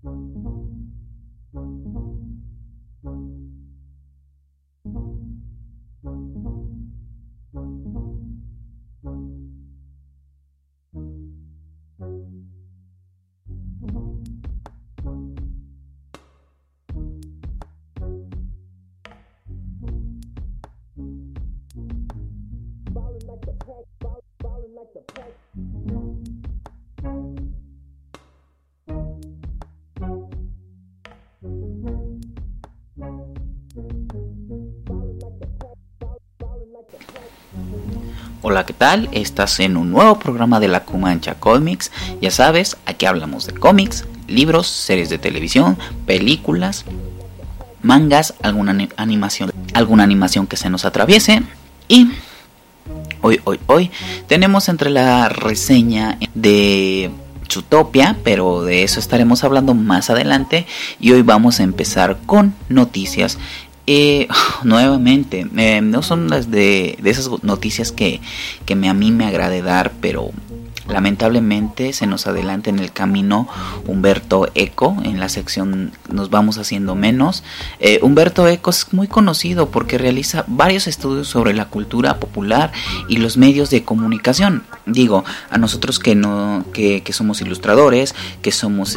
Hola, ¿qué tal? Estás en un nuevo programa de La Cumancha Comics. Ya sabes, aquí hablamos de cómics, libros, series de televisión, películas, mangas, alguna animación que se nos atraviese. Y hoy tenemos entre la reseña de Zootopia, pero de eso estaremos hablando más adelante. Y hoy vamos a empezar con noticias. Nuevamente, no son las de esas noticias que a mí me agrade dar, pero lamentablemente se nos adelanta en el camino Umberto Eco. En la sección Nos vamos haciendo menos. Umberto Eco es muy conocido porque realiza varios estudios sobre la cultura popular y los medios de comunicación. Digo, a nosotros que somos ilustradores, que somos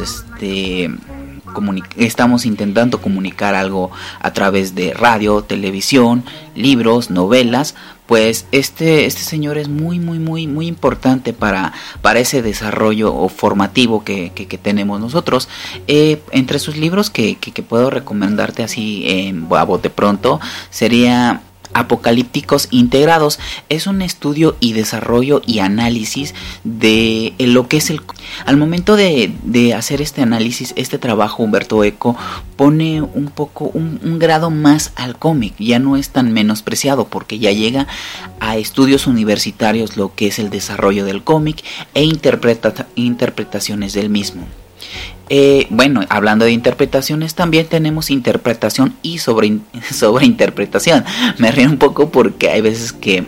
estamos intentando comunicar algo a través de radio, televisión, libros, novelas, pues este señor es muy importante para ese desarrollo formativo que tenemos nosotros. Entre sus libros que puedo recomendarte así a bote pronto sería Apocalípticos Integrados. Es un estudio y desarrollo y análisis de lo que es al momento de hacer este análisis, este trabajo, Umberto Eco pone un grado más al cómic. Ya no es tan menospreciado porque ya llega a estudios universitarios lo que es el desarrollo del cómic e interpretaciones del mismo. Bueno, hablando de interpretaciones, también tenemos interpretación y sobreinterpretación. Me río un poco porque hay veces que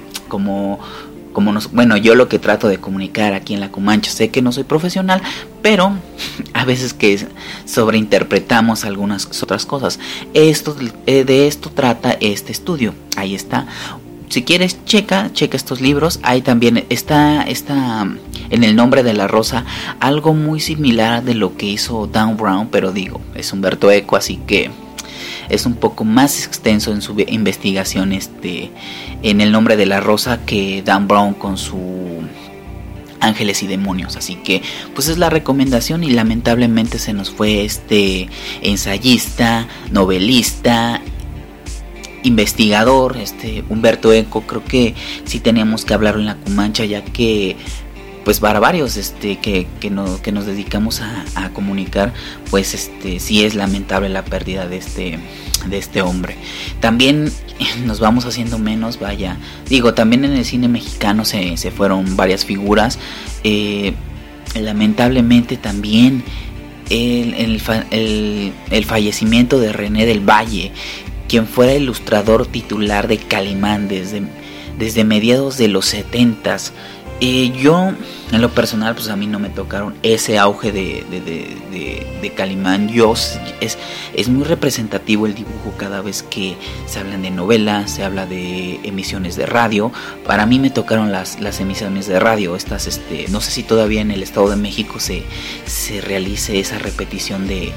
yo lo que trato de comunicar aquí en La Cumancha, sé que no soy profesional, pero a veces que sobreinterpretamos algunas otras cosas. De esto trata este estudio. Ahí está. Si quieres, checa estos libros. Ahí también está en El nombre de la rosa algo muy similar de lo que hizo Dan Brown, pero digo, es Umberto Eco, así que es un poco más extenso en su investigación en El nombre de la rosa que Dan Brown con su Ángeles y Demonios. Así que pues es la recomendación. Y lamentablemente se nos fue ensayista, novelista, investigador, Umberto Eco. Creo que sí teníamos que hablarlo en La Cumancha, ya que pues para varios que nos dedicamos a comunicar, pues sí es lamentable la pérdida de este hombre. También nos vamos haciendo menos, vaya, digo, también en el cine mexicano se fueron varias figuras. Lamentablemente también el fallecimiento de René del Valle, quien fuera ilustrador titular de Calimán desde mediados de los 70s. Yo, en lo personal, pues a mí no me tocaron ese auge de Calimán. Es muy representativo el dibujo cada vez que se hablan de novelas, se habla de emisiones de radio. Para mí me tocaron las emisiones de radio. No sé si todavía en el Estado de México se realice esa repetición de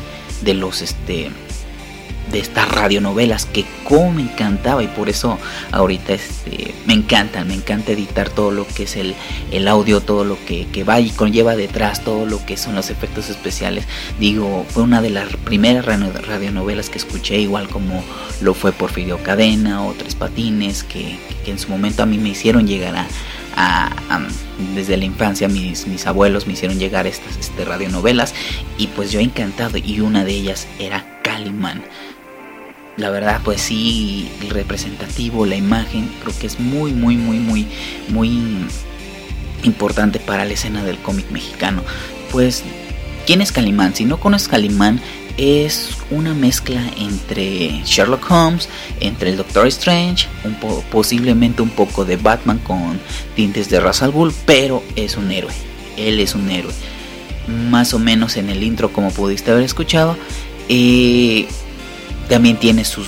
estas radionovelas que como me encantaba, y por eso ahorita me encanta editar todo lo que es el audio, todo lo que va y conlleva detrás, todo lo que son los efectos especiales. Digo, fue una de las primeras radionovelas que escuché, igual como lo fue Porfirio Cadena o Tres Patines, que en su momento a mí me hicieron llegar desde la infancia. Mis abuelos me hicieron llegar estas radionovelas, y pues yo he encantado, y una de ellas era Calimán. La verdad, pues sí, el representativo, la imagen, creo que es muy importante para la escena del cómic mexicano. Pues, ¿quién es Calimán? Si no conoces Calimán, es una mezcla entre Sherlock Holmes, entre el Doctor Strange, posiblemente un poco de Batman con tintes de Ra's al Ghul, pero es un héroe. Él es un héroe. más o menos en el intro, como pudiste haber escuchado. También tiene su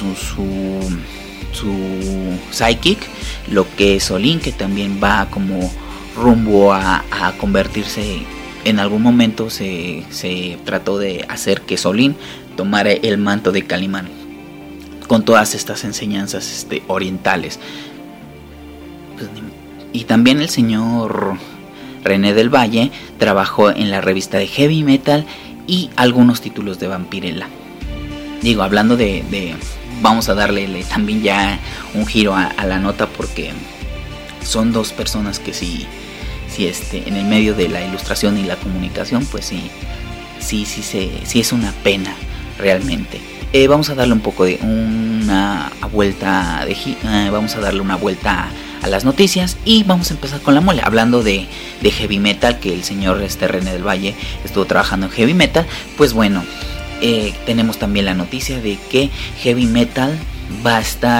sidekick, lo que es Solín, que también va como rumbo a convertirse. En algún momento se trató de hacer que Solín tomara el manto de Calimán, con todas estas enseñanzas orientales. Y también el señor René del Valle trabajó en la revista de Heavy Metal y algunos títulos de Vampirella. Digo, hablando de vamos a darle también ya un giro a la nota, porque son dos personas que sí en el medio de la ilustración y la comunicación, pues sí es una pena realmente. Vamos a darle un poco de una vuelta vamos a darle una vuelta a las noticias y vamos a empezar con la mole, hablando de heavy metal, que el señor René del Valle estuvo trabajando en heavy metal. Pues bueno, tenemos también la noticia de que heavy metal va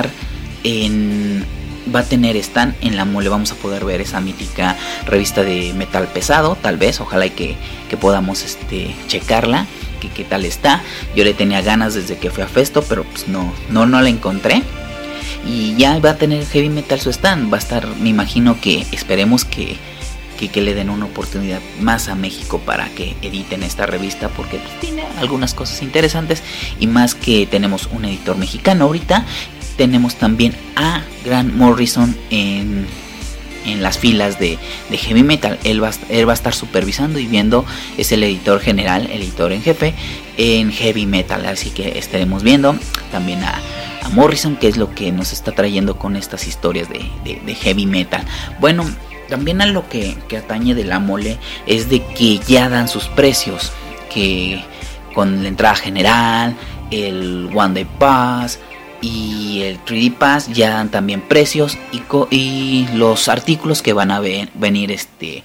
a tener stand en la mole. Vamos a poder ver esa mítica revista de metal pesado, tal vez, ojalá y que podamos checarla, que qué tal está. Yo le tenía ganas desde que fui a Festo, pero pues no la encontré. Y ya va a tener heavy metal su stand. Va a estar, me imagino que esperemos que le den una oportunidad más a México para que editen esta revista, porque pues tiene algunas cosas interesantes, y más que tenemos un editor mexicano ahorita. Tenemos también a Grant Morrison en las filas de heavy metal. Él va a estar supervisando y viendo, es el editor general, el editor en jefe en heavy metal, así que estaremos viendo también a Morrison, que es lo que nos está trayendo con estas historias de heavy metal. Bueno, también a lo que atañe de la mole es de que ya dan sus precios, que con la entrada general, el One Day Pass y el 3D Pass ya dan también precios, y los artículos que van a venir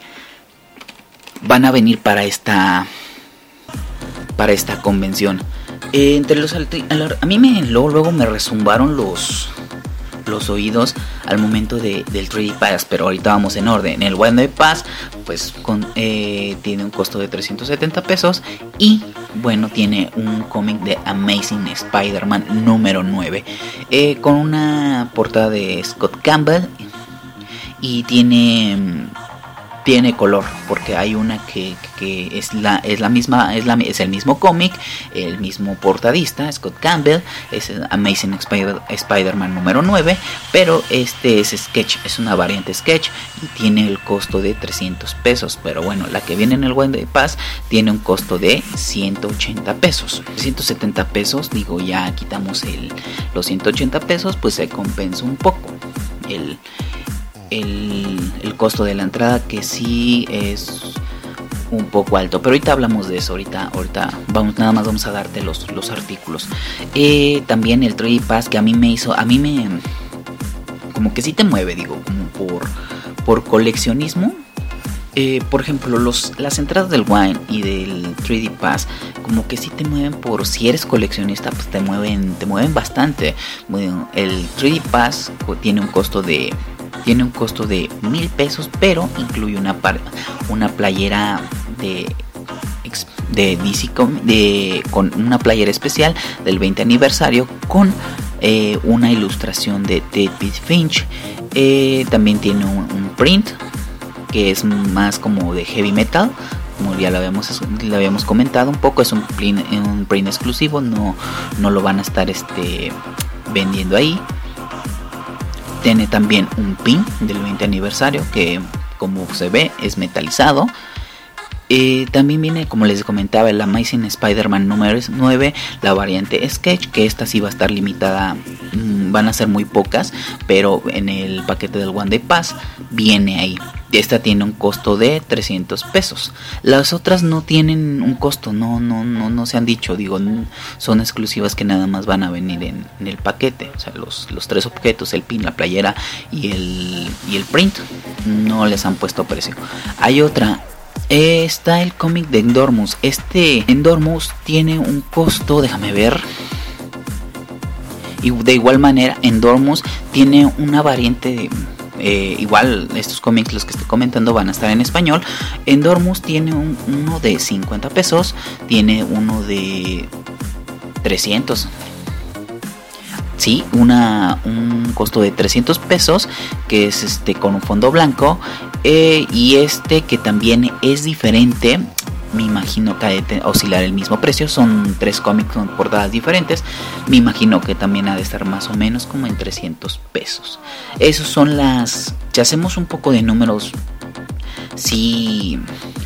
para esta convención. Entre los a mí luego me resumbaron los oídos al momento del 3D Pass, pero ahorita vamos en orden. El One Day Pass pues tiene un costo de 370 pesos y bueno, tiene un cómic de Amazing Spider-Man número 9 con una portada de Scott Campbell, y tiene color, porque hay una que es el mismo cómic, el mismo portadista, Scott Campbell, es Amazing Spider-Man número 9, pero es sketch, es una variante sketch y tiene el costo de 300 pesos, pero bueno, la que viene en el One Day Pass tiene un costo de 180 pesos, 170 pesos, digo, ya quitamos los 180 pesos, pues se compensa un poco el costo de la entrada, que sí es un poco alto, pero ahorita hablamos de eso. Ahorita vamos a darte los artículos. También el 3D Pass, que a mí me como que sí te mueve, digo, como por coleccionismo. Por ejemplo, las entradas del Wine y del 3D Pass como que sí te mueven, por si eres coleccionista, pues te mueven bastante. Bueno, el 3D Pass tiene un costo de 1,000 pesos, pero incluye una playera de DC con una playera especial del 20 aniversario con una ilustración de David Finch. También tiene un print que es más como de heavy metal, como ya lo habíamos comentado un poco. Es un print exclusivo, no lo van a estar vendiendo ahí. Tiene también un pin del 20 aniversario que, como se ve, es metalizado. También viene, como les comentaba, el Amazing Spider-Man número 9, la variante Sketch, que esta sí va a estar limitada, van a ser muy pocas, pero en el paquete del One Day Pass viene ahí. Esta tiene un costo de 300 pesos. Las otras no tienen un costo, no se han dicho, digo, son exclusivas que nada más van a venir en el paquete. O sea, los tres objetos, el pin, la playera y el print, no les han puesto precio. Hay otra. Está el cómic de Endormus. Endormus tiene un costo, déjame ver. Y de igual manera, Endormus tiene una variante igual estos cómics, los que estoy comentando, van a estar en español. Endormus tiene uno de 50 pesos, tiene uno de 300. Sí, un costo de 300 pesos, que es con un fondo blanco, y que también es diferente. Me imagino que ha de oscilar el mismo precio. Son 3 cómics con portadas diferentes. Me imagino que también ha de estar más o menos como en 300 pesos. Esos son si hacemos un poco de números, si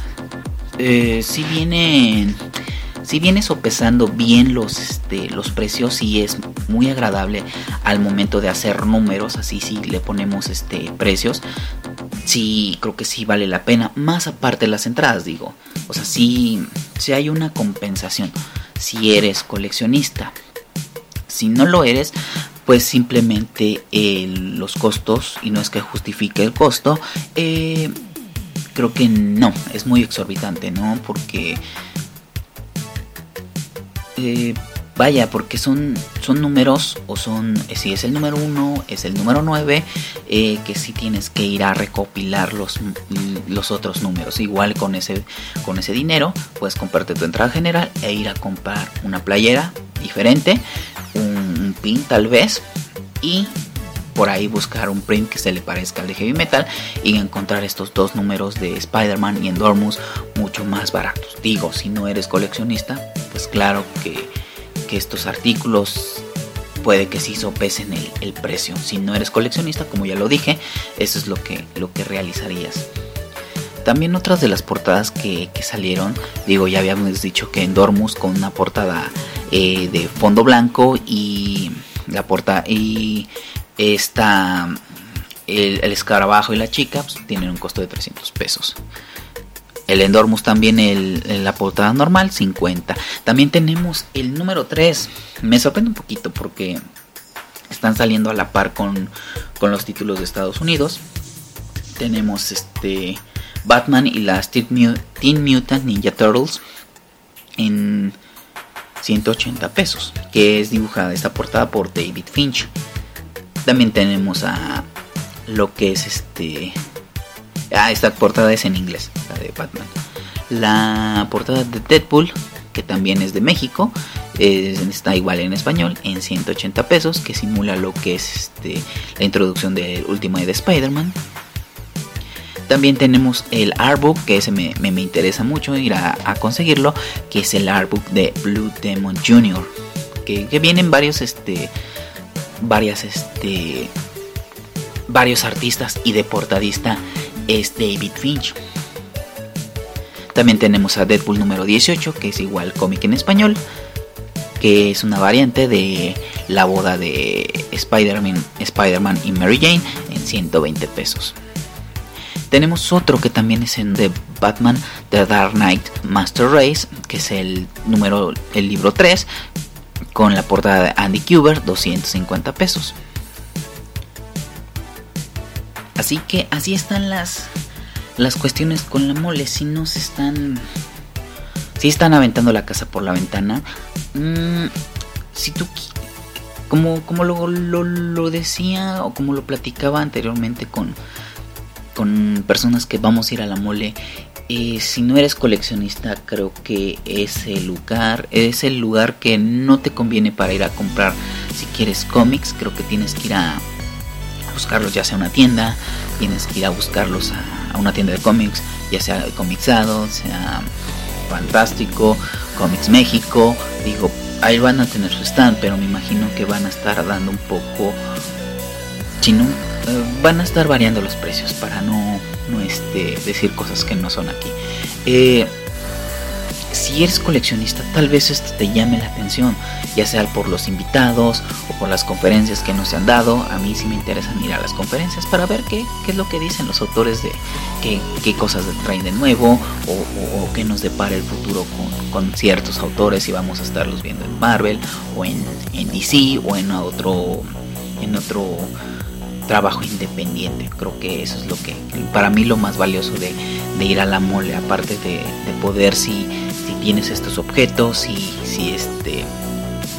viene sopesando bien los precios, y es muy agradable al momento de hacer números. Así, si le ponemos precios, sí, creo que sí vale la pena. Más aparte de las entradas, digo. O sea, sí hay una compensación si eres coleccionista. Si no lo eres, pues simplemente los costos, y no es que justifique el costo, creo que no, es muy exorbitante, ¿no? Porque porque son números, o si es el número 1, es el número 9, que sí tienes que ir a recopilar los otros números. Igual con ese dinero puedes comprarte tu entrada general e ir a comprar una playera diferente, un pin tal vez, y por ahí buscar un print que se le parezca al de Heavy Metal, y encontrar estos 2 números de Spider-Man y Endormus mucho más baratos. Digo, si no eres coleccionista, pues claro que estos artículos puede que sí sopesen el precio. Si no eres coleccionista, como ya lo dije, eso es lo que realizarías. También otras de las portadas que salieron, digo, ya habíamos dicho que Endormus con una portada de fondo blanco, y la portada y el escarabajo y la chica, pues, tienen un costo de 300 pesos. El Endormus también, la portada normal, 50. También tenemos el número 3. Me sorprende un poquito porque están saliendo a la par con los títulos de Estados Unidos. Tenemos Batman y las Teen Mutant Ninja Turtles en 180 pesos, que es dibujada esta portada por David Finch. También tenemos a lo que es esta portada es en inglés, la de Batman. La portada de Deadpool, que también es de México, está igual en español, en 180 pesos, que simula lo que es la introducción del Ultimate de Spider-Man. También tenemos el artbook, que ese me interesa mucho ir a conseguirlo, que es el artbook de Blue Demon Jr., que vienen varios artistas, y de portadista es David Finch. También tenemos a Deadpool número 18, que es igual cómic en español, que es una variante de la boda de Spider-Man y Mary Jane, en 120 pesos. Tenemos otro que también es de Batman, The Dark Knight Master Race, que es el libro 3, con la portada de Andy Kubert, 250 pesos. Así que así están las cuestiones con la mole. Si están aventando la casa por la ventana. Si tú, como lo decía, o como lo platicaba anteriormente con personas que vamos a ir a la mole, si no eres coleccionista, creo que es el lugar que no te conviene para ir a comprar. Si quieres cómics, creo que tienes que ir a buscarlos, ya sea una tienda, tienes que ir a buscarlos a una tienda de cómics, ya sea Comixado, sea Fantástico, Comics México. Digo, ahí van a tener su stand, pero me imagino que van a estar dando un poco, van a estar variando los precios para no decir cosas que no son aquí. Si eres coleccionista, tal vez esto te llame la atención, ya sea por los invitados o por las conferencias que nos han dado. A mí sí me interesa ir a las conferencias para ver qué es lo que dicen los autores, de qué cosas traen de nuevo, o qué nos depara el futuro con ciertos autores, si vamos a estarlos viendo en Marvel o en DC o en otro trabajo independiente. Creo que eso es lo que para mí lo más valioso de ir a la mole, aparte de poder, si tienes estos objetos,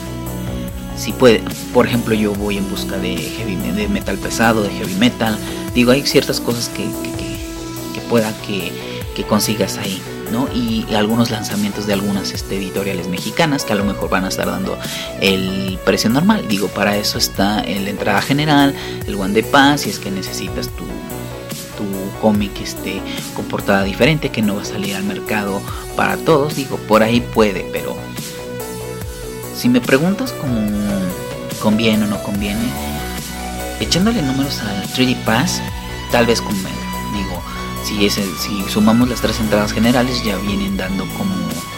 si puede, por ejemplo, yo voy en busca de metal pesado, de heavy metal, Digo, hay ciertas cosas que pueda que consigas ahí, ¿no? Y algunos lanzamientos de algunas editoriales mexicanas que a lo mejor van a estar dando el precio normal. Digo, para eso está la entrada general, el One Day Pass, si es que necesitas tu cómic con portada diferente, que no va a salir al mercado para todos. Digo, por ahí puede, pero si me preguntas cómo conviene o no conviene, echándole números al 3D Pass, tal vez convenga. Digo, si sumamos las 3 entradas generales, ya vienen dando como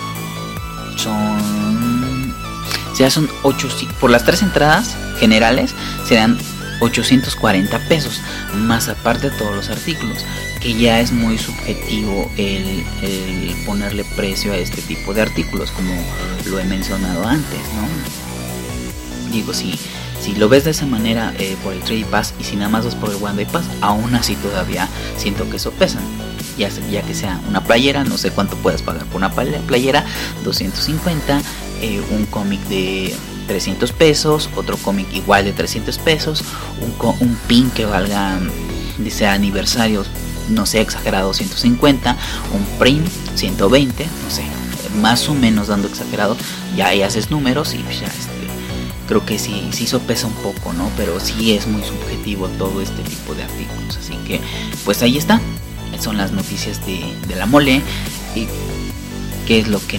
son 8, por las 3 entradas generales serán 840 pesos, más aparte de todos los artículos, que ya es muy subjetivo el ponerle precio a este tipo de artículos, como lo he mencionado antes, ¿no? Digo, si lo ves de esa manera por el 3D Pass, y si nada más vas por el One Day Pass, aún así todavía siento que eso pesa. Ya que sea una playera, no sé cuánto puedes pagar por una playera, 250, un cómic de 300 pesos, otro cómic igual de 300 pesos, un pin que valga, dice aniversario, no sé, exagerado, 150, un print 120, no sé, más o menos dando exagerado, ya ahí haces números y ya creo que sí sopesa un poco, ¿no? Pero sí es muy subjetivo todo este tipo de artículos, así que pues ahí está, son las noticias de la mole y qué es lo que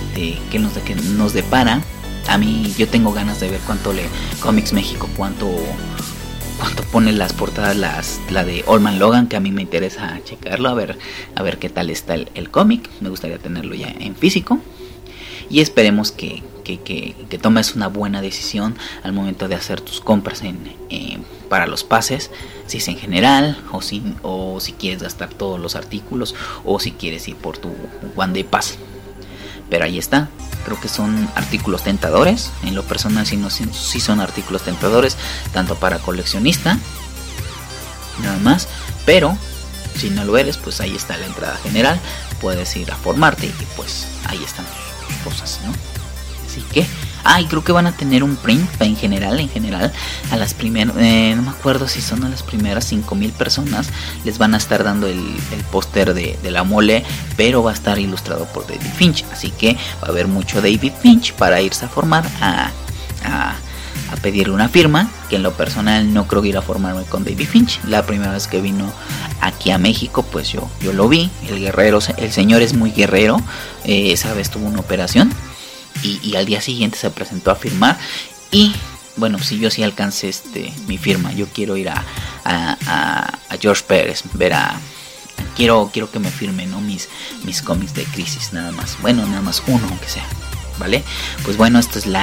nos depara. A mí, yo tengo ganas de ver cuánto Comics México, cuánto pone las portadas, la de Old Man Logan, que a mí me interesa checarlo, a ver qué tal está el cómic. Me gustaría tenerlo ya en físico. Y esperemos que tomes una buena decisión al momento de hacer tus compras para los pases, si es en general o si quieres gastar todos los artículos, o si quieres ir por tu One Day Pass. Pero ahí está, creo que son artículos tentadores. En lo personal sí son artículos tentadores, tanto para coleccionista, nada más. Pero si no lo eres, pues ahí está la entrada general, puedes ir a formarte y pues ahí están tus cosas, ¿no? Así que, y creo que van a tener un print en general, a las primeras, no me acuerdo si son a las primeras 5,000 personas, les van a estar dando el póster de la mole, pero va a estar ilustrado por David Finch, así que va a haber mucho David Finch para irse a formar, a pedirle una firma, que en lo personal no creo ir a formarme con David Finch. La primera vez que vino aquí a México, pues yo lo vi, el señor es muy guerrero, esa vez tuvo una operación, y al día siguiente se presentó a firmar. Y bueno, si yo sí alcancé mi firma, yo quiero ir a George Pérez, quiero que me firmen, ¿no? mis cómics de Crisis, nada más, bueno, nada más uno aunque sea, ¿vale? Pues bueno, esto es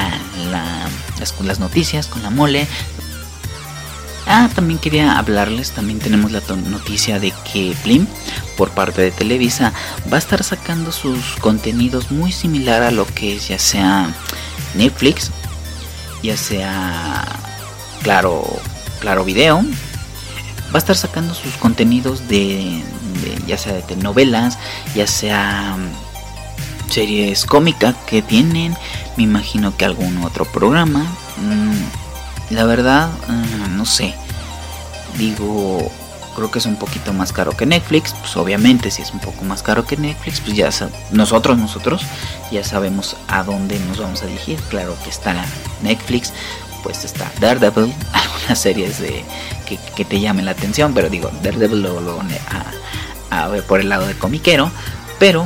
las noticias con la mole. También quería hablarles, también tenemos la noticia de que Blim, por parte de Televisa, va a estar sacando sus contenidos muy similar a lo que es ya sea Netflix, ya sea Claro Video. Va a estar sacando sus contenidos de ya sea de telenovelas, ya sea series cómicas que tienen, me imagino que algún otro programa. La verdad, no sé. Digo, creo que es un poquito más caro que Netflix. Pues obviamente si es un poco más caro que Netflix, pues ya nosotros ya sabemos a dónde nos vamos a dirigir. Claro que está Netflix, pues está Daredevil, algunas series que te llamen la atención, pero digo, Daredevil luego a ver por el lado de comiquero. Pero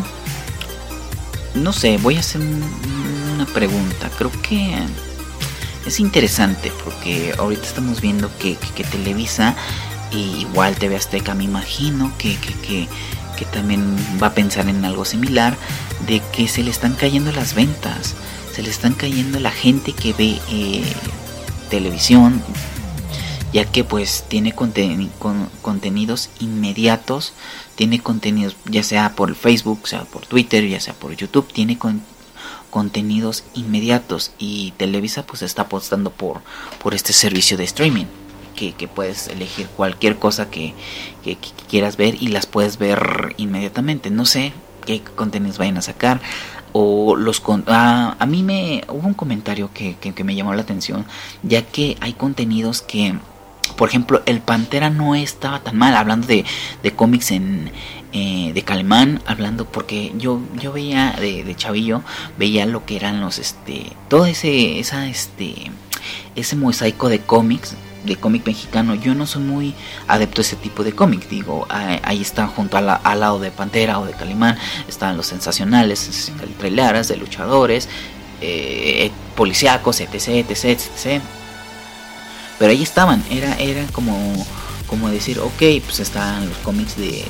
no sé, voy a hacer una pregunta. Creo que es interesante porque ahorita estamos viendo que Televisa, igual TV Azteca, me imagino que también va a pensar en algo similar, de que se le están cayendo las ventas, se le están cayendo la gente que ve televisión, ya que pues tiene contenidos inmediatos, tiene contenidos ya sea por Facebook, sea por Twitter, ya sea por YouTube, tiene contenidos inmediatos, y Televisa pues está apostando por este servicio de streaming, que puedes elegir cualquier cosa que quieras ver y las puedes ver inmediatamente. No sé qué contenidos vayan a sacar, o a mí hubo un comentario que me llamó la atención, ya que hay contenidos que Por ejemplo, el Pantera no estaba tan mal, hablando de cómics de Calimán, hablando, porque yo veía de chavillo, veía lo que eran los todo ese mosaico de cómics, de cómic mexicano. Yo no soy muy adepto a ese tipo de cómic, digo, ahí está junto al lado de Pantera o de Calimán, estaban los sensacionales, el traileras de luchadores, policíacos, etc, etc, etc. Pero ahí estaban, era como decir, ok, pues están los cómics de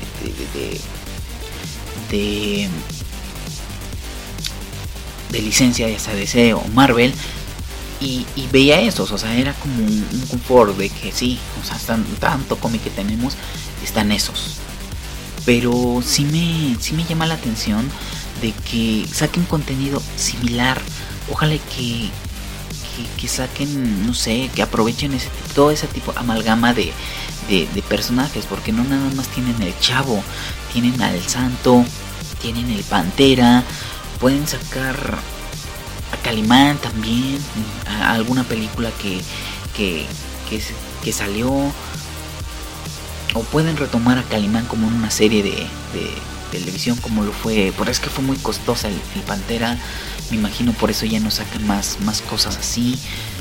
licencia, ya sea DC o Marvel, y veía esos, o sea, era como un confort de que sí, o sea, tanto cómic que tenemos, están esos. Pero sí me llama la atención de que saquen contenido similar. Ojalá que saquen, no sé, que aprovechen todo ese tipo amalgama de personajes, porque no nada más tienen el Chavo, tienen al Santo, tienen el Pantera, pueden sacar a Calimán también, a alguna película que salió, o pueden retomar a Calimán como en una serie de televisión, como lo fue, pero es que fue muy costosa el Pantera, me imagino por eso ya no sacan más cosas así.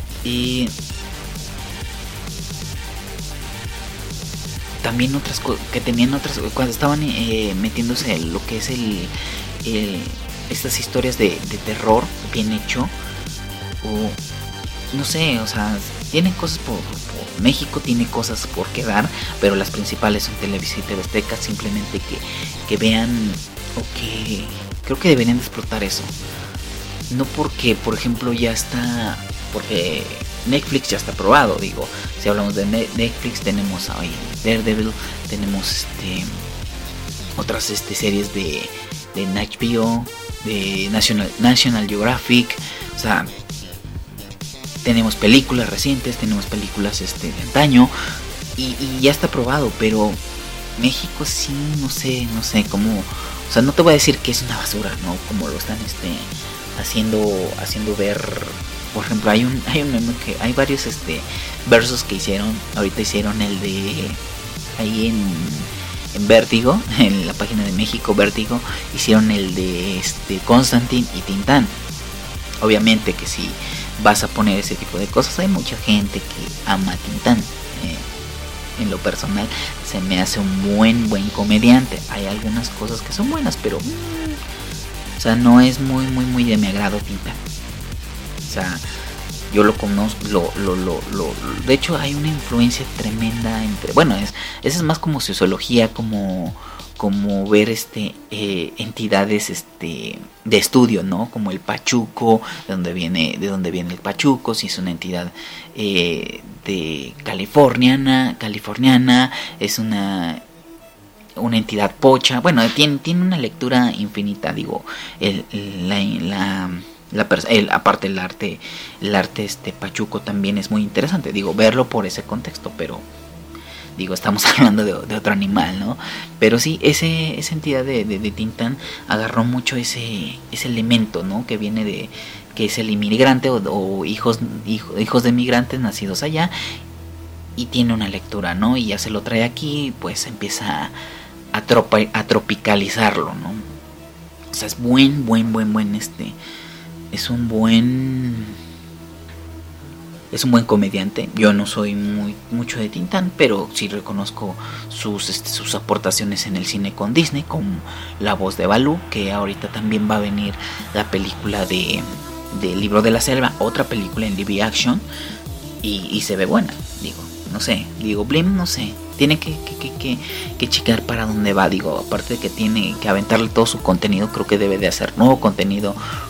También otras cosas que tenían otras, cuando estaban metiéndose en lo que es estas historias de terror bien hecho, o no sé, o sea, tienen cosas por México tiene cosas por quedar, pero las principales son Televisa y TV Azteca. Simplemente que vean, o que creo que deberían de explotar eso. No porque, por ejemplo, ya está, porque Netflix ya está probado, digo, si hablamos de Netflix, tenemos hoy Daredevil, tenemos otras series de HBO, de National Geographic, o sea, tenemos películas recientes, tenemos películas de antaño, y ya está probado. Pero México sí, no sé cómo, o sea, no te voy a decir que es una basura, no, como lo están haciendo ver. Por ejemplo, hay un meme que hay varios versos que hicieron. Ahorita hicieron el de ahí en Vértigo, en la página de México Vértigo, hicieron el de Constantine y Tintán. Obviamente que si vas a poner ese tipo de cosas, hay mucha gente que ama a Tintán. En lo personal se me hace un buen comediante. Hay algunas cosas que son buenas, pero o sea, no es muy de mi agrado Tintán. O sea, yo lo conozco, de hecho hay una influencia tremenda entre, bueno, esa es más como sociología, como ver entidades de estudio, ¿no? Como el Pachuco, de dónde viene el Pachuco, si es una entidad de californiana, es una entidad pocha. Bueno, tiene una lectura infinita, digo, aparte el arte Pachuco también es muy interesante, digo, verlo por ese contexto, pero digo, estamos hablando de otro animal, ¿no? Pero sí, esa entidad de Tintán agarró mucho ese elemento, ¿no? Que viene que es el inmigrante o hijos de migrantes nacidos allá, y tiene una lectura, ¿no? Y ya se lo trae aquí, pues empieza a tropicalizarlo, ¿no? O sea, es buen es un buen comediante. Yo no soy mucho de Tintán, pero sí reconozco sus aportaciones en el cine con Disney, con La Voz de Balú, que ahorita también va a venir la película de Libro de la Selva, otra película en live action, y se ve buena. Blim, no sé, tiene que checar para dónde va. Digo, aparte de que tiene que aventarle todo su contenido, creo que debe de hacer nuevo contenido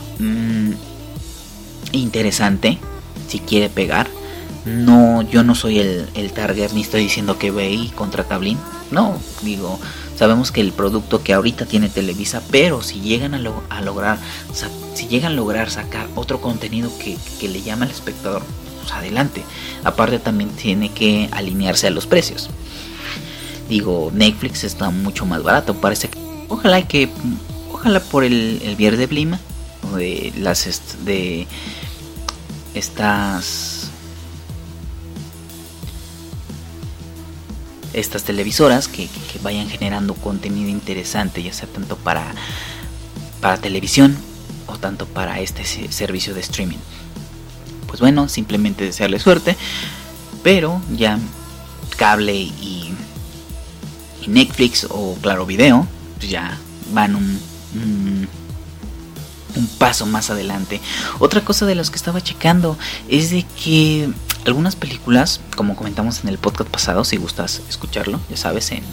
interesante si quiere pegar. No, yo no soy el target, ni estoy diciendo que ve y contrata Blim. No, digo, sabemos que el producto que ahorita tiene Televisa, pero si llegan a lograr sacar otro contenido que le llama al espectador, pues adelante. Aparte también tiene que alinearse a los precios. Digo, Netflix está mucho más barato, parece que ojalá por el Viernes de Blim, de estas televisoras que vayan generando contenido interesante, ya sea tanto para televisión o tanto para este servicio de streaming. Pues bueno, simplemente desearle suerte, pero ya cable y Netflix o Claro Video pues ya van un paso más adelante. Otra cosa de los que estaba checando es de que algunas películas, como comentamos en el podcast pasado, si gustas escucharlo, ya sabes, en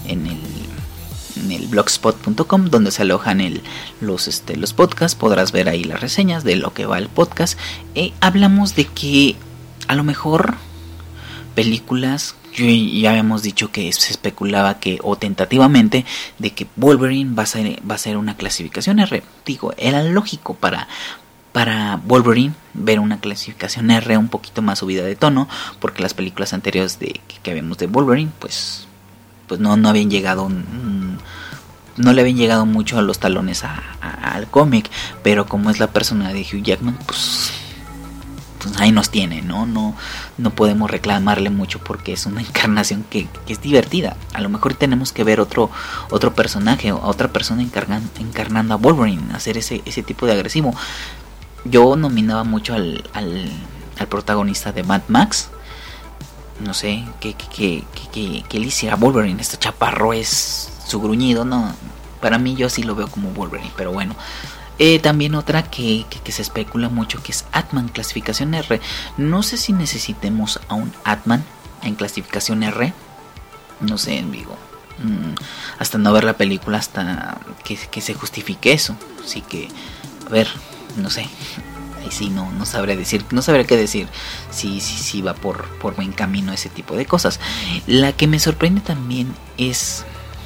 el blogspot.com, donde se alojan los podcasts, podrás ver ahí las reseñas de lo que va el podcast. Hablamos de que a lo mejor películas, ya habíamos dicho que se especulaba que, o tentativamente, de que Wolverine va a ser una clasificación R. Digo, era lógico para Wolverine ver una clasificación R un poquito más subida de tono, porque las películas anteriores que habíamos de Wolverine, pues no habían llegado no le habían llegado mucho a los talones al cómic, pero como es la persona de Hugh Jackman, pues ahí nos tiene, no podemos reclamarle mucho porque es una encarnación que es divertida. A lo mejor tenemos que ver otro personaje o otra persona encarnando a Wolverine, hacer ese tipo de agresivo. Yo nominaba mucho al protagonista de Mad Max. No sé, que le hiciera Wolverine. Este chaparro es su gruñido, no. Para mí yo sí lo veo como Wolverine, pero bueno. También otra que se especula mucho, que es Ant-Man clasificación R. No sé si necesitemos a un Ant-Man en clasificación R. No sé, digo, hasta no ver la película, hasta que se justifique eso. Así que, a ver, no sé. Ahí sí no sabré decir, no sabré qué decir si va por buen camino ese tipo de cosas. La que me sorprende también es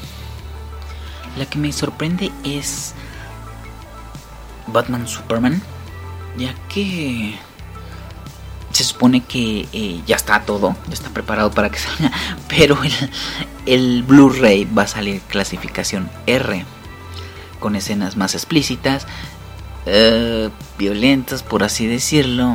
Batman Superman, ya que se supone que ya está todo, ya está preparado para que salga, pero el Blu-ray va a salir clasificación R, con escenas más explícitas, violentas, por así decirlo.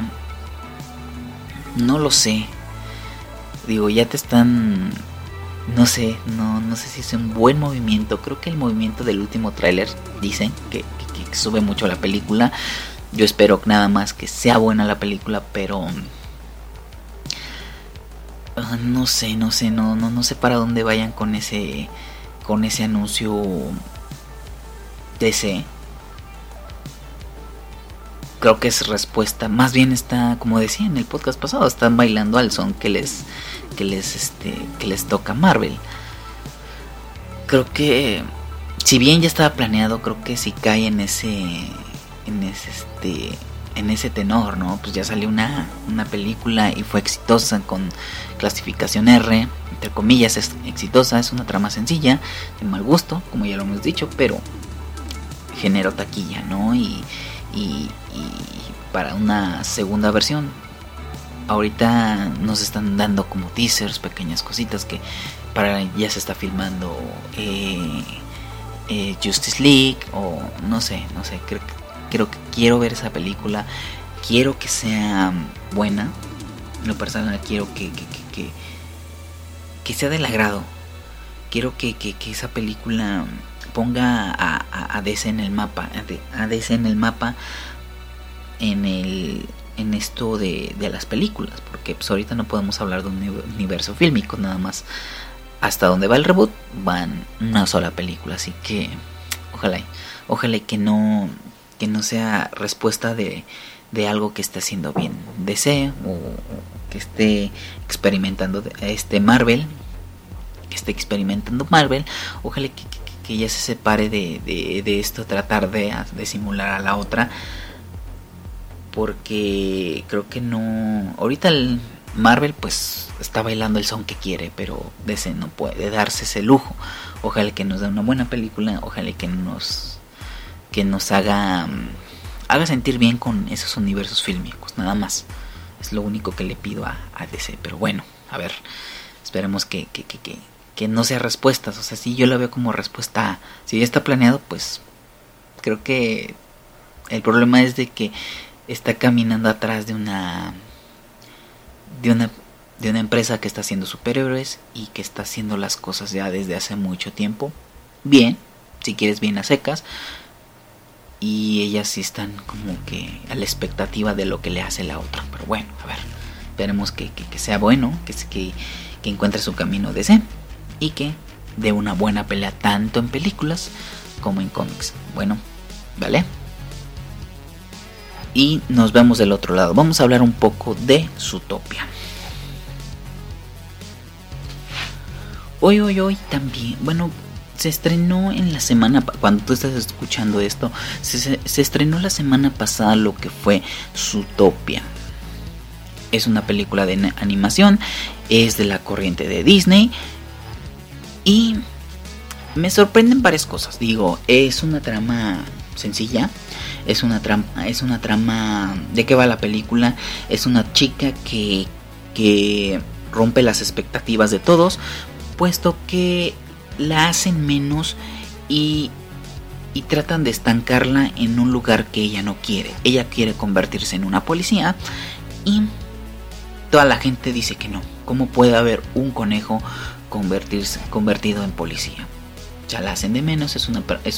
No lo sé, digo, ya te están, no sé si es un buen movimiento. Creo que el movimiento del último tráiler dicen que sube mucho la película. Yo espero nada más que sea buena la película, pero no sé para dónde vayan con ese anuncio DC. Creo que es respuesta, más bien está, como decía en el podcast pasado, están bailando al son que les toca Marvel. Creo que si bien ya estaba planeado, creo que si cae en ese tenor, ¿no? Pues ya salió una película y fue exitosa con clasificación R, entre comillas es exitosa, es una trama sencilla, de mal gusto, como ya lo hemos dicho, pero generó taquilla, ¿no? Y para una segunda versión, ahorita nos están dando como teasers, pequeñas cositas que ya se está filmando Justice League, o no sé, creo que quiero ver esa película, quiero que sea buena. En lo personal quiero que sea del agrado, quiero que esa película ponga a DC en el mapa, en esto de las películas, porque pues ahorita no podemos hablar de un universo fílmico, nada más hasta donde va el reboot van una sola película, así que ojalá que no sea respuesta de algo que esté haciendo bien DC, o que esté experimentando Marvel, ojalá que ya se separe de esto, tratar de simular a la otra, porque creo que no, ahorita el Marvel pues está bailando el son que quiere, pero DC no puede darse ese lujo. Ojalá que nos dé una buena película, ojalá que nos haga sentir bien con esos universos fílmicos, nada más. Es lo único que le pido a DC, pero bueno, a ver, esperemos que no sea respuestas. O sea, si yo la veo como respuesta, si ya está planeado, pues creo que el problema es de que está caminando atrás de una de una empresa que está haciendo superhéroes y que está haciendo las cosas ya desde hace mucho tiempo bien, si quieres bien a secas, y ellas sí están como que a la expectativa de lo que le hace la otra. Pero bueno, a ver, esperemos que sea bueno, que encuentre su camino de ese y que dé una buena pelea tanto en películas como en cómics. Bueno, vale. Y nos vemos del otro lado. Vamos a hablar un poco de Zootopia. Hoy también, bueno, se estrenó en la semana, cuando tú estás escuchando esto, se estrenó la semana pasada lo que fue Zootopia. Es una película de animación, es de la corriente de Disney y me sorprenden varias cosas. Digo, es una trama sencilla, es una trama ¿de qué va la película? Es una chica que rompe las expectativas de todos, puesto que la hacen menos y tratan de estancarla en un lugar que ella no quiere. Ella quiere convertirse en una policía y toda la gente dice que no. ¿Cómo puede haber un conejo convertido en policía? Ya la hacen de menos. Es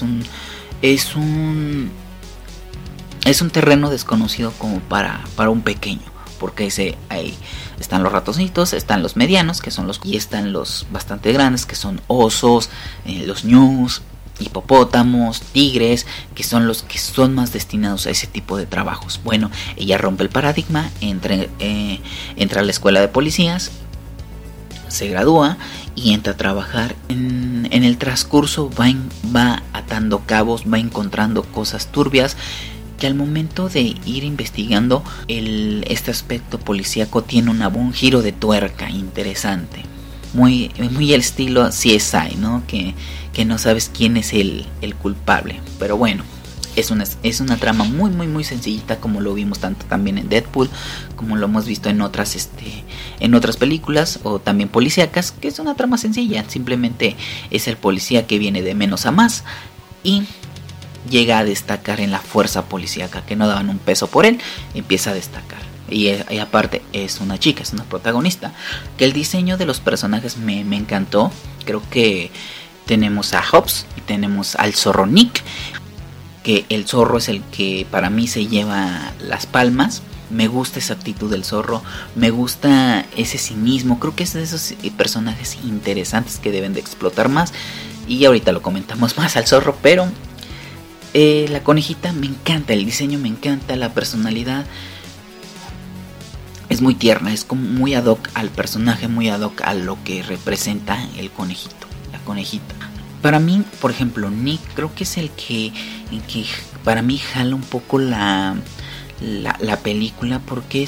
un terreno desconocido como para un pequeño. Porque ahí están los ratoncitos, están los medianos, que son y están los bastante grandes, que son osos, los ñus, hipopótamos, tigres, que son los que son más destinados a ese tipo de trabajos. Bueno, ella rompe el paradigma, entra a la escuela de policías, se gradúa y entra a trabajar. En el transcurso va atando cabos, va encontrando cosas turbias, que al momento de ir investigando este aspecto policíaco tiene un giro de tuerca interesante, muy al estilo CSI, ¿no? Que no sabes quién es el culpable, pero bueno, es una trama muy sencillita, como lo vimos tanto también en Deadpool, como lo hemos visto en otras películas o también policíacas, que es una trama sencilla, simplemente es el policía que viene de menos a más y llega a destacar en la fuerza policíaca, que no daban un peso por él, empieza a destacar. Y aparte es una chica, es una protagonista. Que el diseño de los personajes me encantó. Creo que tenemos a Hobbs y tenemos al zorro Nick, que el zorro es el que para mí se lleva las palmas. Me gusta esa actitud del zorro, me gusta ese cinismo. Creo que es de esos personajes interesantes que deben de explotar más. Y ahorita lo comentamos más al zorro, pero la conejita me encanta, el diseño me encanta, la personalidad es muy tierna, es como muy ad hoc al personaje, muy ad hoc a lo que representa el conejito, la conejita. Para mí, por ejemplo, Nick creo que es el que para mí jala un poco la película, porque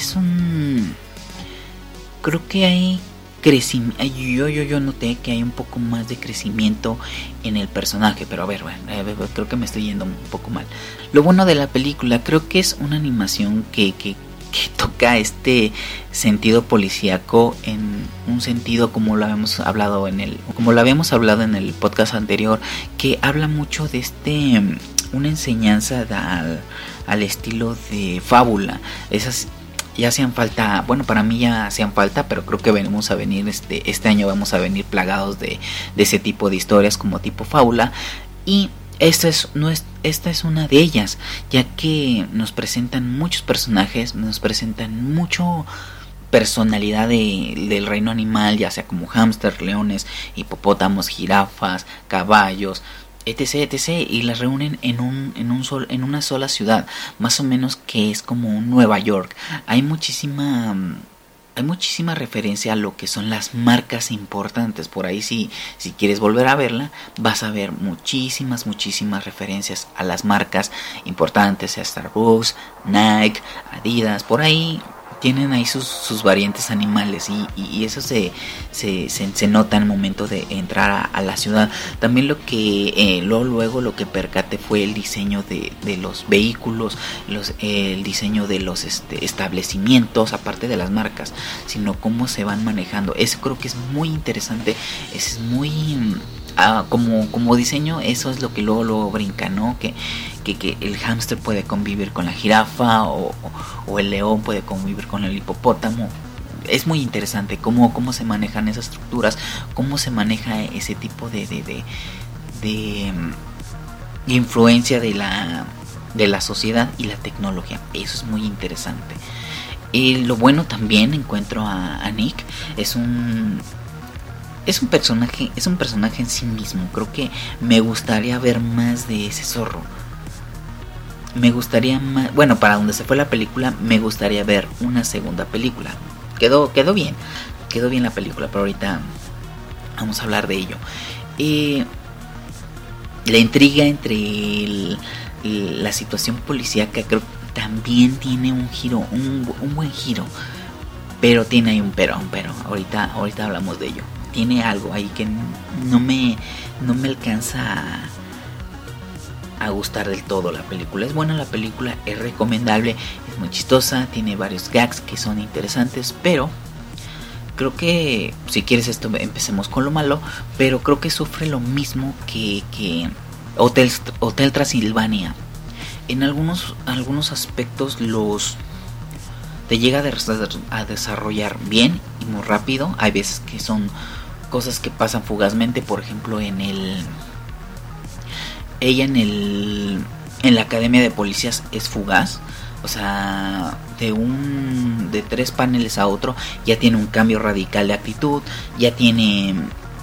creo que hay yo noté que hay un poco más de crecimiento en el personaje, pero a ver, creo que me estoy yendo un poco mal. Lo bueno de la película, creo que es una animación que toca este sentido policíaco en un sentido como lo habíamos hablado en el podcast anterior, que habla mucho de una enseñanza al estilo de fábula. Esas ya hacían falta, bueno, para mí ya hacían falta, pero creo que vamos a venir este año vamos a venir plagados de ese tipo de historias como tipo fábula, y esta es una de ellas, ya que nos presentan muchos personajes, nos presentan mucho personalidad del reino animal, ya sea como hámster, leones, hipopótamos, jirafas, caballos, etc, y las reúnen en una sola ciudad, más o menos, que es como un Nueva York. Hay muchísima referencia a lo que son las marcas importantes. Por ahí, si quieres volver a verla, vas a ver muchísimas referencias a las marcas importantes, a Starbucks, Nike, Adidas. Por ahí tienen ahí sus variantes animales, y eso se nota en el momento de entrar a la ciudad. También luego lo que percaté fue el diseño de los vehículos, el diseño de los establecimientos, aparte de las marcas, sino cómo se van manejando. Eso creo que es muy interesante, es muy como diseño. Eso es lo que luego brinca, ¿no? Que el hámster puede convivir con la jirafa, o el león puede convivir con el hipopótamo, es muy interesante cómo se manejan esas estructuras, cómo se maneja ese tipo de influencia de la sociedad y la tecnología. Eso es muy interesante. Y lo bueno también encuentro a Nick, es un personaje en sí mismo. Creo que me gustaría ver más de ese zorro. Me gustaría más, bueno, para donde se fue la película, me gustaría ver una segunda película. Quedó bien la película, pero ahorita vamos a hablar de ello. La intriga entre la situación policíaca creo que también tiene un giro, un buen giro, pero tiene ahí un pero. Ahorita hablamos de ello. Tiene algo ahí que no me alcanza a gustar del todo. La película es buena, la película es recomendable, es muy chistosa, tiene varios gags que son interesantes, pero creo que si quieres esto empecemos con lo malo, pero creo que sufre lo mismo que Hotel Transilvania. En algunos aspectos te llega a desarrollar bien y muy rápido. Hay veces que son cosas que pasan fugazmente, por ejemplo ella en la academia de policías es fugaz, o sea, de 3 paneles a otro ya tiene un cambio radical de actitud, ya tiene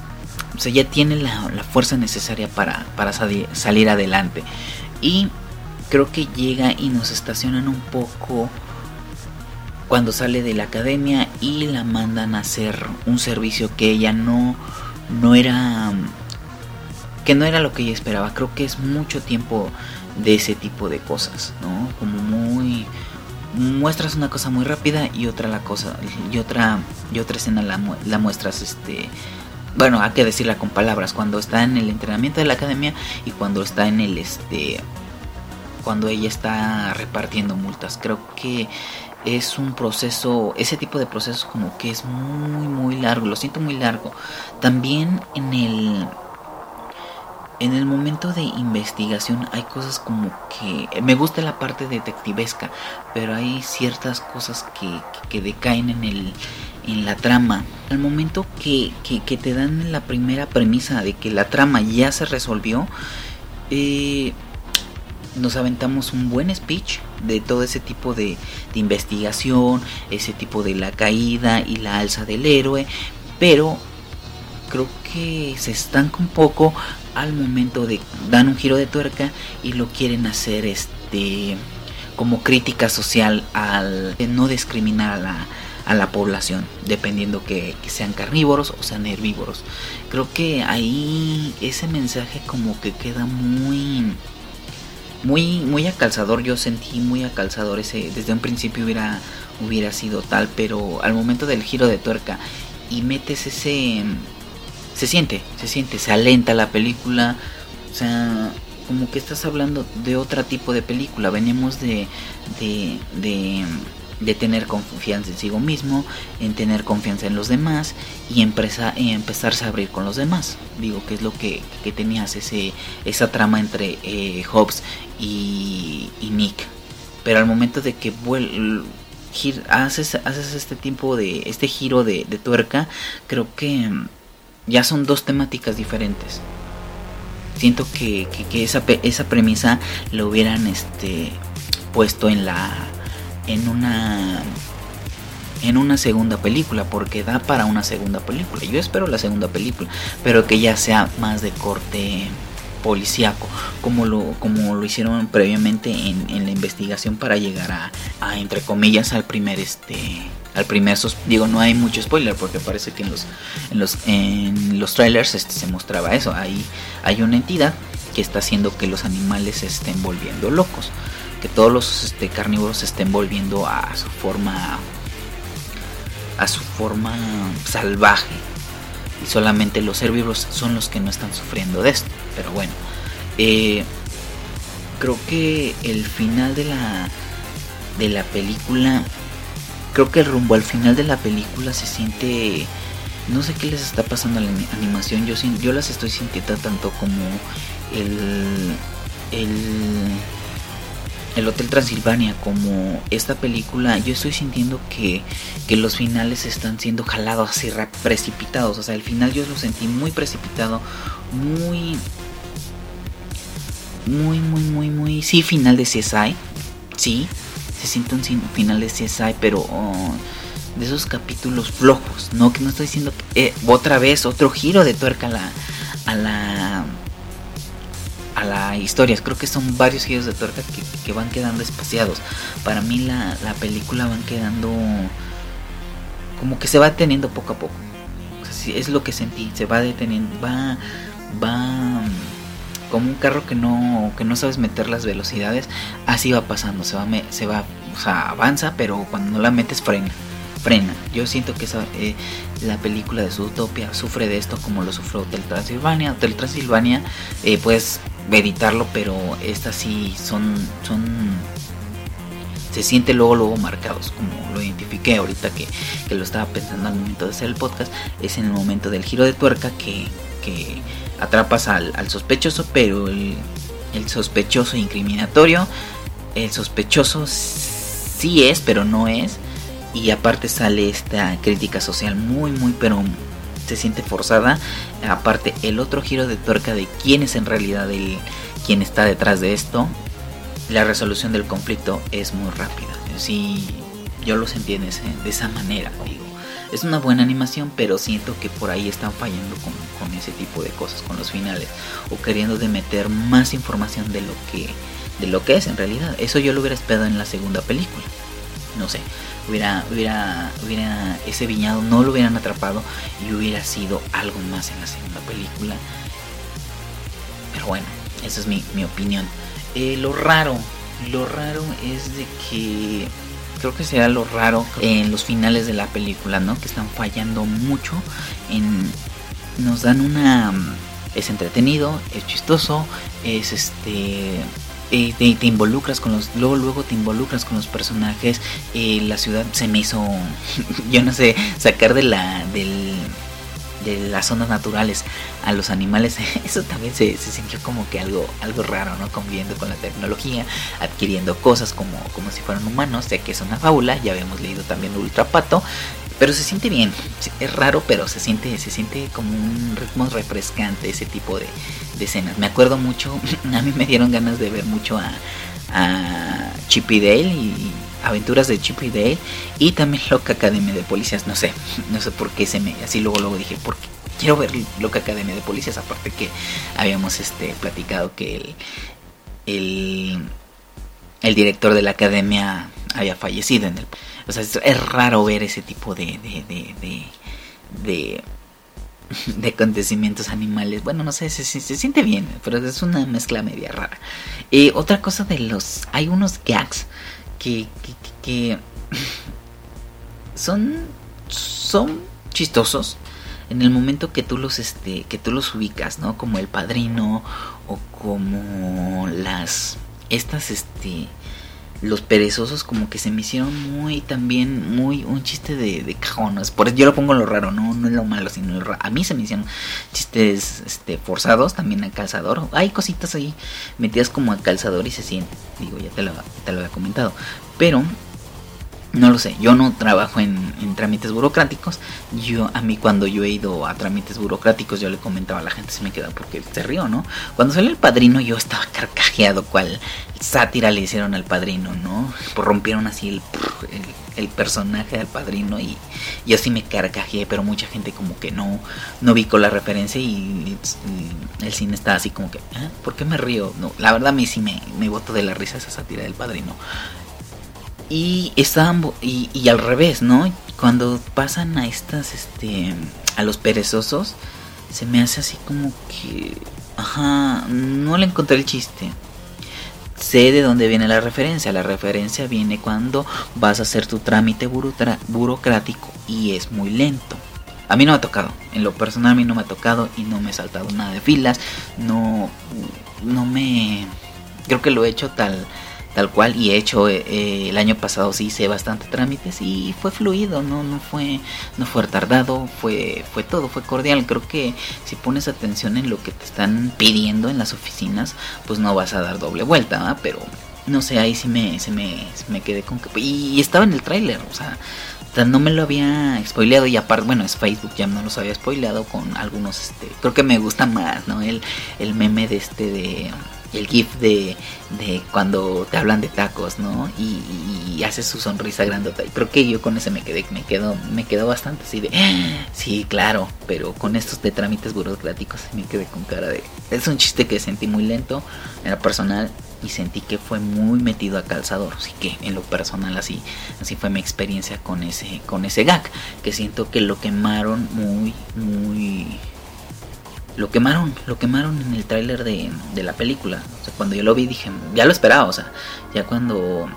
la fuerza necesaria para salir adelante. Y creo que llega y nos estacionan un poco cuando sale de la academia y la mandan a hacer un servicio que ella no era lo que ella esperaba. Creo que es mucho tiempo de ese tipo de cosas, ¿no? Como muestras una cosa muy rápida y otra escena la muestras bueno, hay que decirla con palabras, cuando está en el entrenamiento de la academia y cuando está en cuando ella está repartiendo multas. Creo que es un proceso, ese tipo de procesos como que es muy largo, lo siento muy largo. También en el momento de investigación hay cosas como que me gusta la parte detectivesca, pero hay ciertas cosas que decaen en la trama. Al momento que te dan la primera premisa de que la trama ya se resolvió, nos aventamos un buen speech de todo ese tipo de investigación, ese tipo de la caída y la alza del héroe, pero creo que se estanca un poco al momento de dan un giro de tuerca y lo quieren hacer como crítica social al no discriminar a la población, dependiendo que sean carnívoros o sean herbívoros. Creo que ahí ese mensaje como que queda muy a calzador. Yo sentí muy a calzador desde un principio hubiera sido tal, pero al momento del giro de tuerca y metes se siente, se alenta la película, o sea, como que estás hablando de otro tipo de película. Venimos de tener confianza en sí mismo, en tener confianza en los demás y empezarse a abrir con los demás. Digo que es lo que tenías esa trama entre Hobbs y Nick, pero al momento de que haces este giro de tuerca, creo que ya son dos temáticas diferentes. Siento que esa premisa lo hubieran puesto en una segunda película, porque da para una segunda película. Yo espero la segunda película, pero que ya sea más de corte policíaco, como lo hicieron previamente en la investigación para llegar a entre comillas al primer digo, no hay mucho spoiler porque parece que en los trailers se mostraba eso. Hay una entidad que está haciendo que los animales se estén volviendo locos, que todos los carnívoros se estén volviendo a su forma salvaje, y solamente los herbívoros son los que no están sufriendo de esto. Pero bueno, creo que el final de la película, creo que el rumbo al final de la película se siente, no sé qué les está pasando a la animación. Yo las estoy sintiendo tanto como el el Hotel Transilvania como esta película, yo estoy sintiendo que los finales están siendo jalados así precipitados. O sea, el final yo lo sentí muy precipitado, muy sí, final de CSI. Sí, se siente un final de CSI, pero de esos capítulos flojos, no, que no estoy diciendo que, otra vez otro giro de tuerca a la historia. Creo que son varios giros de tuerca que van quedando espaciados. Para mí la película van quedando como que se va deteniendo poco a poco. O sea, sí, es lo que sentí, se va deteniendo, va como un carro que no sabes meter las velocidades, así va pasando, se va, o sea, avanza, pero cuando no la metes frena. Yo siento que la película de Zootopia sufre de esto como lo sufrió Hotel Transilvania. Puedes editarlo, pero estas sí son se siente luego marcados, como lo identifiqué ahorita que lo estaba pensando al momento de hacer el podcast. Es en el momento del giro de tuerca que atrapas al sospechoso, pero el sospechoso incriminatorio, el sospechoso sí es, pero no es. Y aparte sale esta crítica social muy pero se siente forzada. Aparte el otro giro de tuerca de quién es en realidad quien está detrás de esto. La resolución del conflicto es muy rápida. Sí, yo lo sentí de esa manera, digo. Es una buena animación, pero siento que por ahí están fallando con ese tipo de cosas, con los finales, o queriendo de meter más información de lo que es en realidad. Eso yo lo hubiera esperado en la segunda película. No sé, hubiera ese viñado no lo hubieran atrapado y hubiera sido algo más en la segunda película. Pero bueno, esa es mi opinión. Lo raro es de que creo que será lo raro en los finales de la película, ¿no? Que están fallando mucho. Nos dan es entretenido, es chistoso, es te involucras con luego te involucras con los personajes. La ciudad se me hizo yo no sé, sacar de las zonas naturales a los animales, eso también se sintió como que algo raro, ¿no? Conviviendo con la tecnología, adquiriendo cosas como si fueran humanos, ya que es una fábula. Ya habíamos leído también Ultrapato, pero se siente bien. Es raro, pero se siente como un ritmo refrescante ese tipo de escenas. Me acuerdo mucho, a mí me dieron ganas de ver mucho a Chip y Dale y Aventuras de Chip y Dale, y también Loca Academia de Policías. No sé por qué así luego dije, porque quiero ver Loca Academia de Policías. Aparte que habíamos platicado que el director de la academia había fallecido o sea, es raro ver ese tipo de acontecimientos animales. Bueno, no sé, se siente bien, pero es una mezcla media rara. Otra cosa hay unos gags que son chistosos en el momento que tú los ubicas, ¿no? Como El Padrino, o como los perezosos, como que se me hicieron muy un chiste de cajón, ¿no? Por eso yo lo pongo en lo raro, no es lo malo, sino lo raro. A mí se me hicieron chistes forzados, también a calzador. Hay cositas ahí metidas como a calzador y se siente. Digo, ya te lo había comentado, pero no lo sé, yo no trabajo en trámites burocráticos. Cuando yo he ido a trámites burocráticos, yo le comentaba a la gente, se me queda porque se rió, ¿no? Cuando salió El Padrino yo estaba carcajeado, cual sátira le hicieron al Padrino, ¿no? Pues rompieron así el personaje del Padrino, y yo sí me carcajeé, pero mucha gente como que no ubicó la referencia, y el cine estaba así como que, ¿por qué me río? No, la verdad a mí sí me boto de la risa esa sátira del Padrino. Y y al revés, ¿no? Cuando pasan a a los perezosos, se me hace así como que, no le encontré el chiste. Sé de dónde viene la referencia. La referencia viene cuando vas a hacer tu trámite burocrático y es muy lento. A mí no me ha tocado, en lo personal a mí no me ha tocado, y no me he saltado nada de filas. Creo que lo he hecho tal cual, y he hecho el año pasado sí hice bastante trámites y fue fluido, no fue tardado, fue cordial. Creo que si pones atención en lo que te están pidiendo en las oficinas, pues no vas a dar doble vuelta, ¿verdad? Pero no sé, ahí sí me quedé con que... Y estaba en el tráiler, o sea, no me lo había spoileado. Y aparte, bueno, es Facebook, ya no los había spoileado con algunos, creo que me gusta más, ¿no? El meme de el gif de cuando te hablan de tacos, ¿no? Y hace su sonrisa grandota. Y creo que yo con ese me quedó bastante así de... Sí, claro, pero con estos de trámites burocráticos me quedé con cara de... Es un chiste que sentí muy lento en lo personal y sentí que fue muy metido a calzador. Así que en lo personal así fue mi experiencia con ese gag, que siento que lo quemaron muy... Lo quemaron en el tráiler de la película. O sea, cuando yo lo vi dije, ya lo esperaba. O sea, ya cuando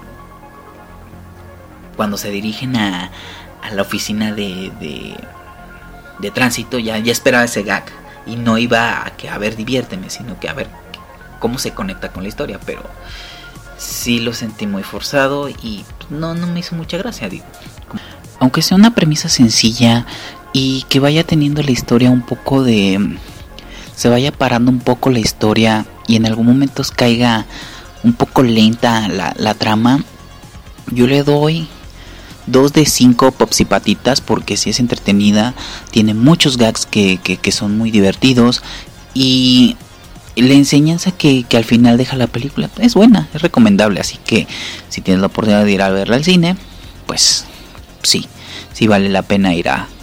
se dirigen a la oficina de tránsito, ya esperaba ese gag. Y no iba a ver, diviérteme, sino que a ver cómo se conecta con la historia. Pero sí lo sentí muy forzado y no me hizo mucha gracia, digo. Aunque sea una premisa sencilla y que vaya teniendo la historia un poco se vaya parando un poco la historia y en algún momento caiga un poco lenta la trama, yo le doy 2 de 5 pops y patitas, porque si es entretenida, tiene muchos gags que son muy divertidos y la enseñanza que al final deja la película es buena, es recomendable. Así que si tienes la oportunidad de ir a verla al cine, pues sí vale la pena ir a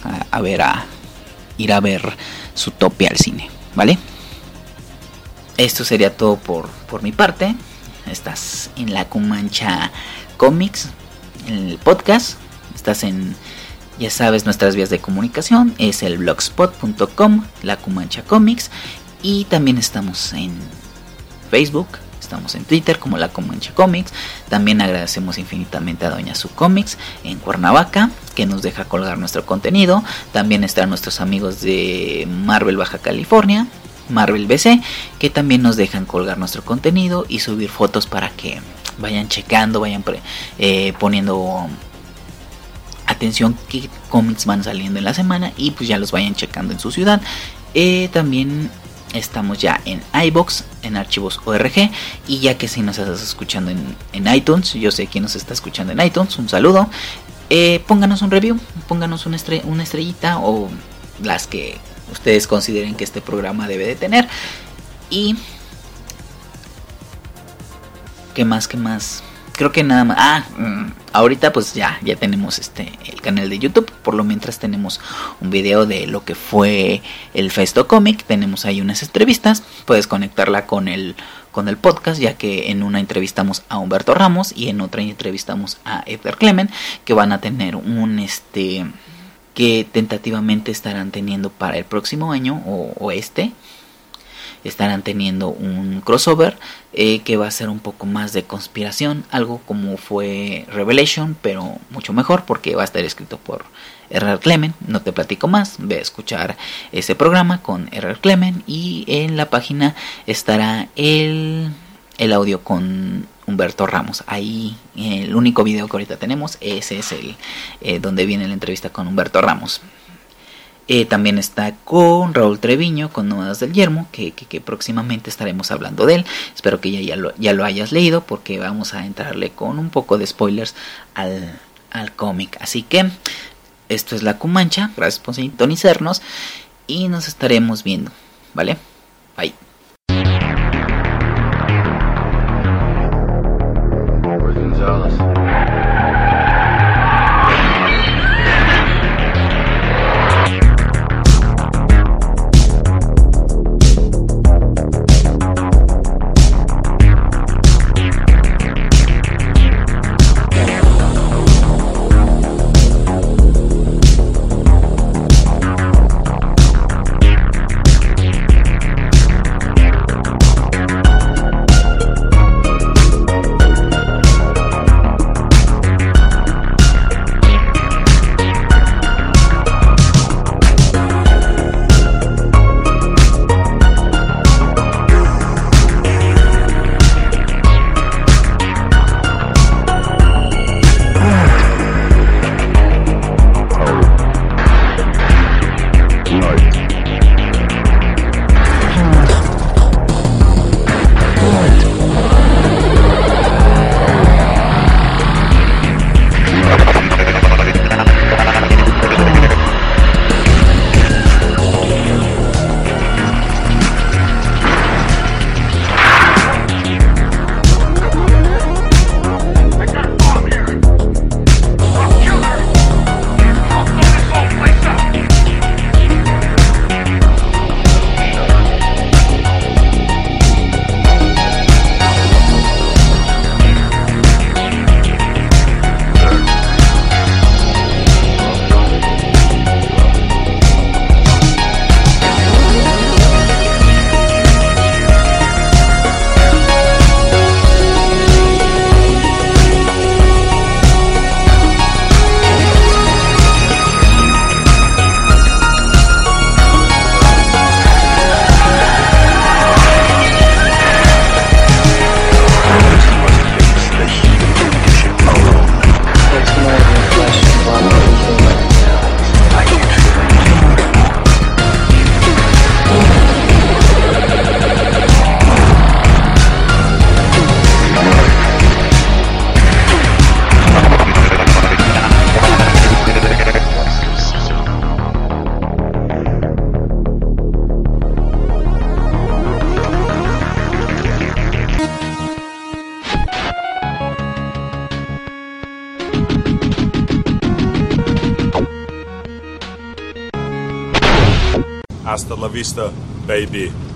ver Zootopia al cine, ¿vale? Esto sería todo por mi parte. Estás en La Cumancha Comics, en el podcast. Estás en, ya sabes, nuestras vías de comunicación. Es el blogspot.com, La Cumancha Comics. Y también estamos en Facebook. Estamos en Twitter como La Cumancha Comics. También agradecemos infinitamente a Doña Su Comics en Cuernavaca, que nos deja colgar nuestro contenido. También están nuestros amigos de Marvel Baja California, Marvel BC, que también nos dejan colgar nuestro contenido y subir fotos para que vayan checando, vayan poniendo atención qué cómics van saliendo en la semana y pues ya los vayan checando en su ciudad. También estamos ya en iVoox, en archivos ORG. Y ya que si nos estás escuchando en iTunes, yo sé quién nos está escuchando en iTunes, un saludo. Pónganos un review, pónganos una estrellita o las que ustedes consideren que este programa debe de tener. Y ¿qué más? Creo que nada más. Ahorita pues ya tenemos el canal de YouTube. Por lo mientras tenemos un video de lo que fue el Festo Comic. Tenemos ahí unas entrevistas. Puedes conectarla con el podcast, ya que en una entrevistamos a Humberto Ramos y en otra entrevistamos a Edgar Clement, que van a tener que tentativamente estarán teniendo para el próximo año estarán teniendo un crossover que va a ser un poco más de conspiración, algo como fue Revelation, pero mucho mejor porque va a estar escrito por R.R. Clement. No te platico más, ve a escuchar ese programa con R.R. Clement y en la página estará el audio con Humberto Ramos. Ahí el único video que ahorita tenemos, ese es el donde viene la entrevista con Humberto Ramos. También está con Raúl Treviño, con Nómadas del Yermo, que próximamente estaremos hablando de él. Espero que ya lo hayas leído, porque vamos a entrarle con un poco de spoilers al cómic. Así que esto es La Cumancha. Gracias por sintonizarnos y nos estaremos viendo, ¿vale? Bye. Hasta la vista, baby.